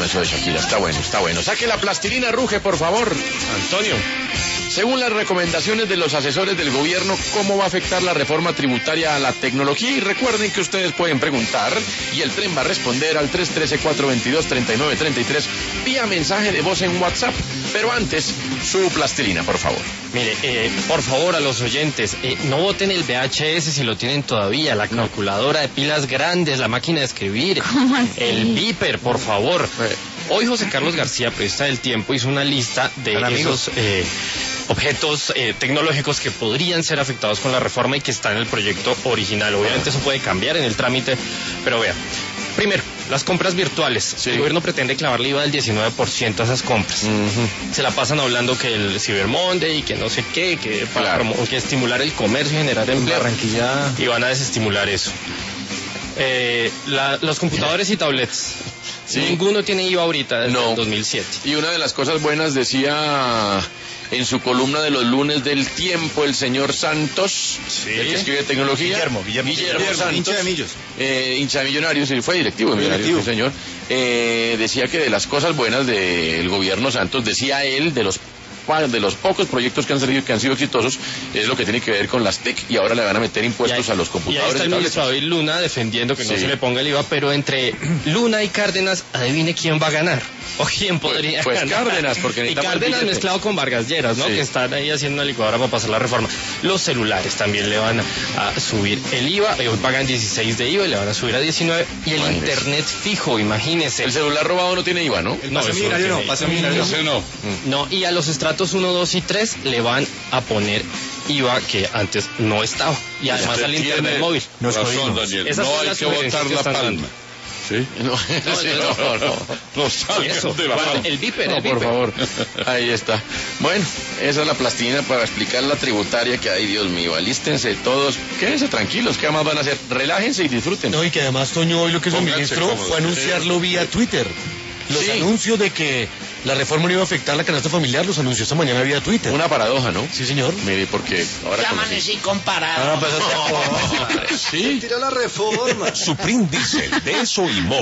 eso de Shakira, está bueno, está bueno. Saque la plastilina, Ruge, por favor. Antonio. Según las recomendaciones de los asesores del gobierno, ¿cómo va a afectar la reforma tributaria a la tecnología? Y recuerden que ustedes pueden preguntar y el tren va a responder al 313-422-3933 vía mensaje de voz en WhatsApp. Pero antes, su plastilina, por favor. Mire, por favor a los oyentes, no voten el VHS si lo tienen todavía, la calculadora de pilas grandes, la máquina de escribir, el beeper, por favor. Hoy José Carlos García, periodista del Tiempo, hizo una lista de esos objetos tecnológicos que podrían ser afectados con la reforma y que están en el proyecto original. Obviamente eso puede cambiar en el trámite, pero vea. Primero, las compras virtuales. Sí. El gobierno pretende clavarle IVA del 19% a esas compras. Se la pasan hablando que el Cyber Monday y que no sé qué, que para que estimular el comercio y generar empleo. Barranquilla. Y van a desestimular eso. Los computadores y tablets. Sí. Ninguno tiene IVA ahorita desde el 2007. Y una de las cosas buenas decía en su columna de los lunes del Tiempo el señor Santos, el que escribe tecnología. Guillermo Santos, hincha de Millos. Hincha de Millonarios, y fue directivo de Millonarios, sí, señor. Decía que de las cosas buenas del gobierno Santos, decía él, de los pocos proyectos que han salido, que han sido exitosos, es lo que tiene que ver con las TEC, y ahora le van a meter impuestos a los computadores. Y ahí está el ministro David Luna defendiendo que no se le ponga el IVA, pero entre Luna y Cárdenas, adivine quién va a ganar. O quién podría ganar. Pues Cárdenas, porque y Cárdenas mezclado con Vargas Lleras, ¿no? Que están ahí haciendo una licuadora para pasar la reforma. Los celulares también le van a subir el IVA, hoy pagan 16 de IVA y le van a subir a 19. Y el internet fijo, imagínese. El celular robado no tiene IVA, ¿no? El pase millonario no. No, y a los estratos 1, 2 y 3 le van a poner IVA que antes no estaba. Y además al internet móvil. No hay que botar la palma. ¿Sí? No salgan de la palma. El beeper, por favor. Ahí está. Bueno, esa es la plastilina para explicar la tributaria que hay, Dios mío. Alístense todos, quédense tranquilos, ¿qué más van a hacer? Relájense y disfruten. No, y que además, Toño, hoy lo que hizo el ministro fue anunciarlo vía Twitter. Los anuncios de que la reforma no iba a afectar la canasta familiar, los anunció esta mañana vía Twitter. Una paradoja, ¿no? Sí, señor. Mire, porque ahora... Ya amanecí comparado. Sí. Tira la reforma. Supreme Diesel, de eso y móvil.